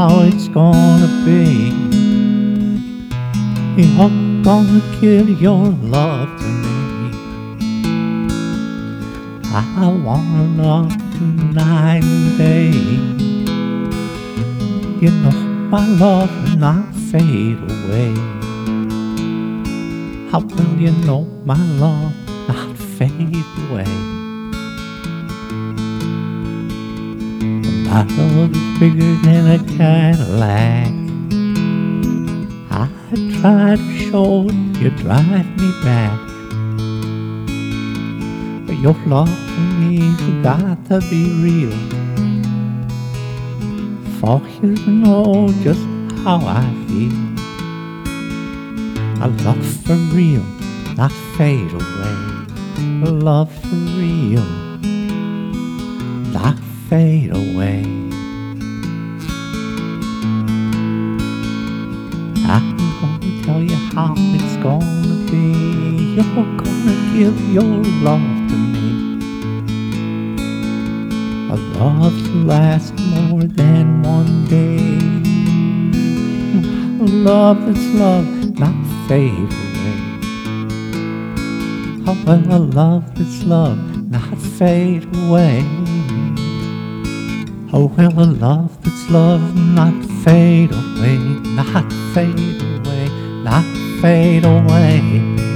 how it's gonna be. You're gonna give your love to me. I wanna love you night and day. You know my love will not fade away. How will you know my love not fade away? My love is bigger than a Cadillac. I try to show it, you drive me back. But your love for me has got to be real, for you to know just how I feel. A love for real, not fade away. A love for real, not fade away. I'm gonna tell you how it's gonna be. You're gonna give your love to me. A love to last more than one day. A love that's love, not fade away. Oh, well, a love that's love, not fade away. Oh, well, a love that's love, not fade away, not fade away, not fade away.